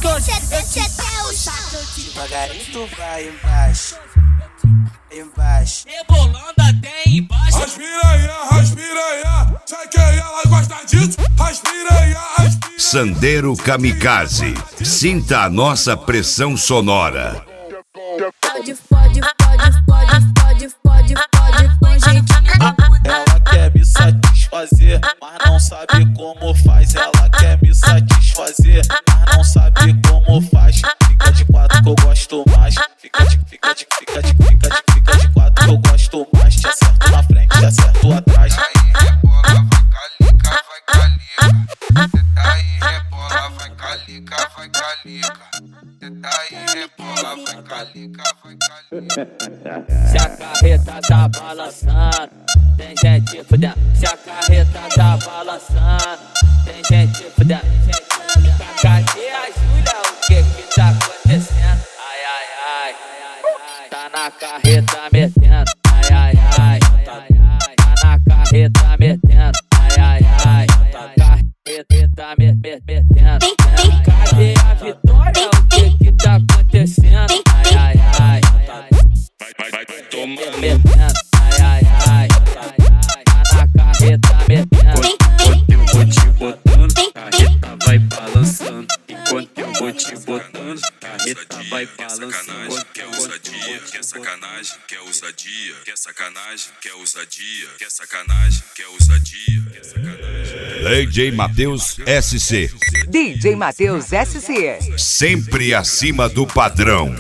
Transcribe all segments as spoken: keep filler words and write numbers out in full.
desce, desce até o chão. Devagarinho tu vai embaixo, embaixo, rebolando até embaixo. Raspiranha, raspiranha, sei que ela gosta disso. Raspiranha, raspiranha. Sandeiro Kamikaze, sinta a nossa pressão sonora. Pode, pode, pode, pode, pode, pode, pode, com jeitinho. Ela quer me satisfazer, mas não sabe como faz. Ela quer me satisfazer, mas não sabe como faz. Fica de quatro que eu gosto mais. Fica de, fica de, fica de, fica de, fica de quatro que eu gosto mais. Te acerto na frente, te acerto atrás. Aí rebola, vai calica, vai calica. Cê tá aí rebola, vai calica, vai calica. Cê tá aí rebola, vai calica, vai calica. Se a carreta tá balançando, tem gente fudendo. Se a carreta tá balançando, tem gente fudendo. Cadê a Júlia? O que que tá acontecendo? Ai, ai, ai, tá na carreta metendo. Ai, ai, ai, tá na carreta metendo. Ai, ai, ai, carreta metendo. Cadê a Vitória? O que que tá acontecendo? Ai, ai, ai, Vai, vai, vai tomando. metendo. Ai, ai, ai, tá na carreta metendo. Enquanto eu vou te botando, carreta vai balançando. Enquanto eu vou te botando, carreta vai balançando. Quer ousadia, quer sacanagem, quer ousadia, quer sacanagem, quer ousadia, quer sacanagem, quer ousadia, quer sacanagem. D J Matheus S C, D J Matheus S C, sempre acima do padrão.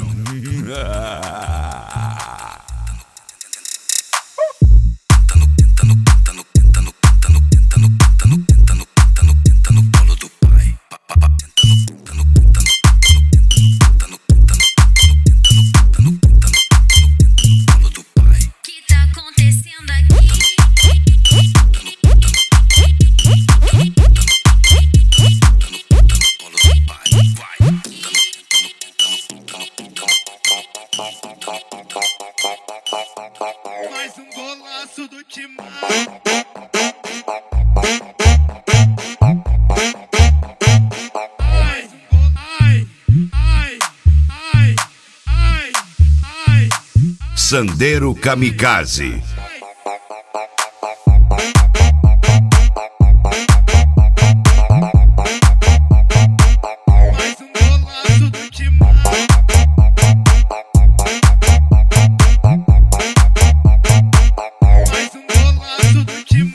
Mais um golaço do Timão. Ai, ai, ai, ai, ai, ai. Sandeiro Kamikaze.